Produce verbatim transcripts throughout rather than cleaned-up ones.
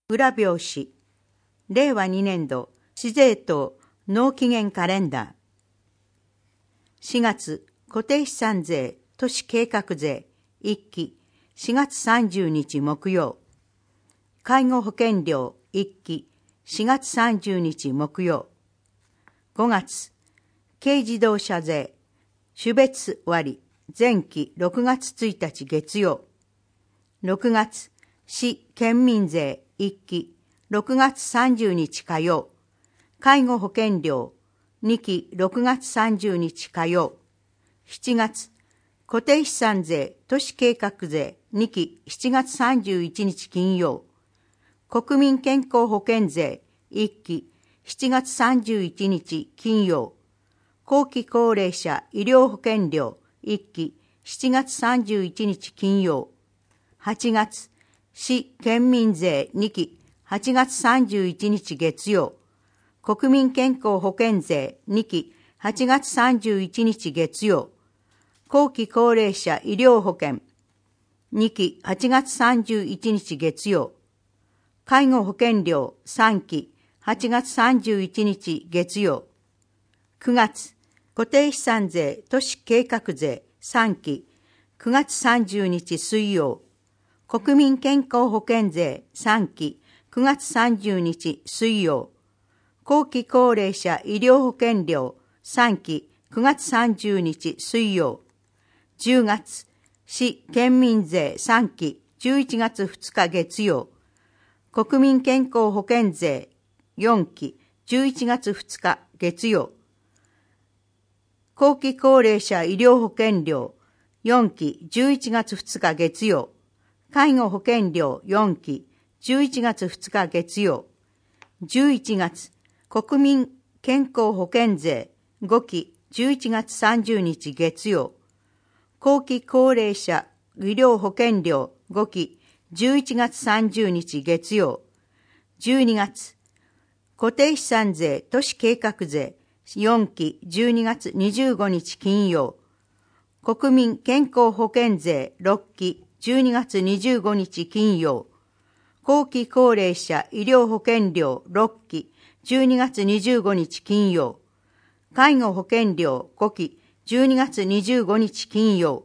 裏表紙、れいわにねんど市税等納期限カレンダー。しがつ固定資産税都市計画税いっきしがつさんじゅうにち木曜。介護保険料いっきしがつさんじゅうにち木曜。ごがつ軽自動車税種別割前期ろくがつついたち月曜。ろくがつ市県民税いっきろくがつさんじゅうにち火曜。介護保険料にきろくがつさんじゅうにち火曜。しちがつ固定資産税都市計画税にきしちがつさんじゅういちにち金曜。国民健康保険税いっきしちがつさんじゅういちにち金曜。後期高齢者医療保険料いっきしちがつさんじゅういちにち金曜。はちがつ市県民税にきはちがつさんじゅういちにち月曜。国民健康保険税にきはちがつさんじゅういちにち月曜。後期高齢者医療保険にきはちがつさんじゅういちにち月曜。介護保険料さんきはちがつさんじゅういちにち月曜。くがつ固定資産税都市計画税さんきくがつさんじゅうにち水曜。国民健康保険税さんきくがつさんじゅうにち水曜。後期高齢者医療保険料さんきくがつさんじゅうにち水曜。じゅうがつ市県民税さんきじゅういちがつふつか月曜。国民健康保険税よんきじゅういちがつふつか月曜。後期高齢者医療保険料よんきじゅういちがつふつか月曜。介護保険料よんきじゅういちがつふつか月曜。じゅういちがつ国民健康保険税ごきじゅういちがつさんじゅうにち月曜。後期高齢者医療保険料ごきじゅういちがつさんじゅうにち月曜。じゅうにがつ固定資産税都市計画税よんきじゅうにがつにじゅうごにち金曜。国民健康保険税ろっきじゅうにがつにじゅうごにち金曜。後期高齢者医療保険料ろっきじゅうにがつにじゅうごにち金曜。介護保険料ごきじゅうにがつにじゅうごにち金曜。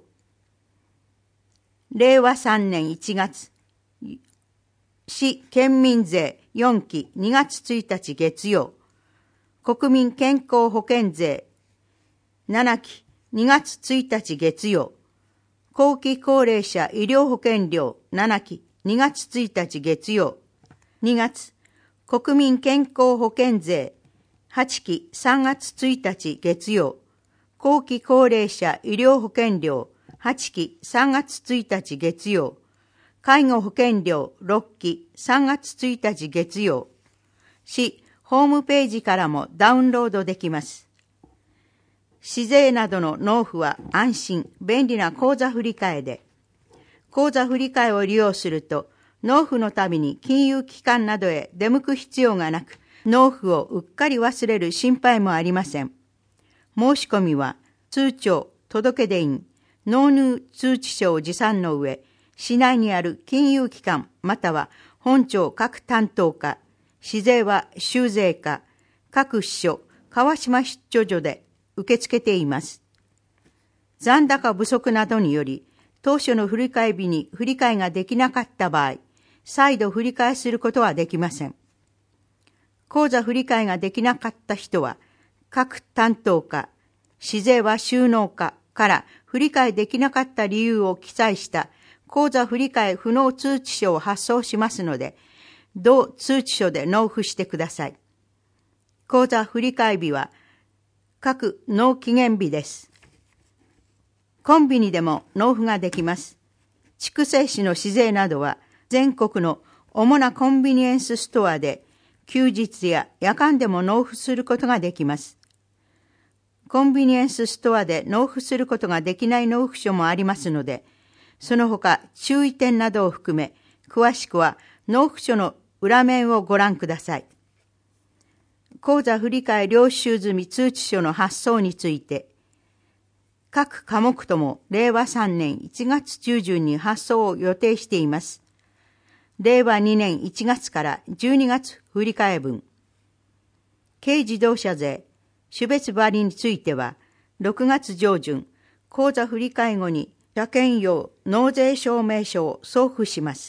れいわさんねんいちがつ市県民税よんきにがつついたち月曜。国民健康保険税ななきにがつついたち月曜。後期高齢者医療保険料ななきにがつついたち月曜。にがつ国民健康保険税はちきさんがつついたち月曜。後期高齢者医療保険料はちきさんがつついたち月曜。介護保険料ろっきさんがつついたち月曜。市ホームページからもダウンロードできます。市税などの納付は安心、便利な口座振替で、口座振替を利用すると、納付のたびに金融機関などへ出向く必要がなく、納付をうっかり忘れる心配もありません。申し込みは、通帳、届出印、納入通知書を持参の上、市内にある金融機関または本庁各担当課、市税は州税課、各支所、川島出張所で受け付けています。残高不足などにより、当初の振替日に振替ができなかった場合、再度振替することはできません。口座振替ができなかった人は、各担当課、市税は収納課から振替できなかった理由を記載した口座振替不能通知書を発送しますので、同通知書で納付してください。口座振替日は各納期限日です。コンビニでも納付ができます。筑西市の市税などは全国の主なコンビニエンスストアで休日や夜間でも納付することができます。コンビニエンスストアで納付することができない納付書もありますので、その他注意点などを含め、詳しくは納付書の裏面をご覧ください。口座振替領収済み通知書の発送について、各科目ともれいわさんねんいちがつ中旬に発送を予定しています。 れいわにねんいちがつからじゅうにがつ振り替え分。軽自動車税、種別割については、ろくがつ上旬、口座振り替え後に車検用納税証明書を送付します。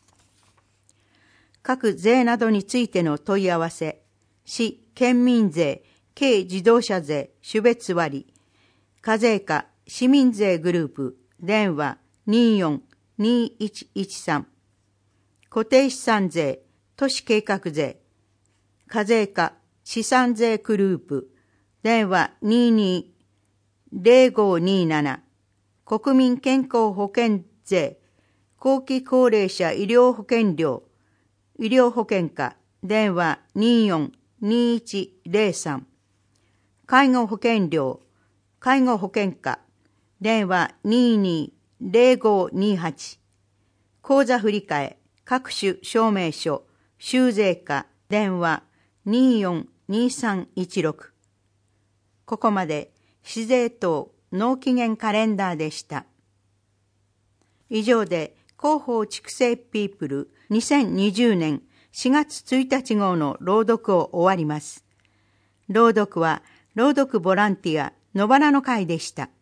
各税などについての問い合わせ、市県民税、軽自動車税、種別割、課税課、市民税グループ、電話 にーよんにーいちいちさん、固定資産税、都市計画税、課税課、資産税グループ、電話 にーにーぜろごにーなな、国民健康保険税、後期高齢者医療保険料、医療保険課、電話 にーよんにーいちぜろさん、介護保険料、介護保険課、電話 にーにーぜろごにーはち、口座振替え、各種証明書、収税課、電話 にーよんにーさんいちろく。ここまで、市税等納期限カレンダーでした。以上で、広報畜生ピープルにせんにじゅうねんしがつついたち号の朗読を終わります。朗読は、朗読ボランティア、野原の会でした。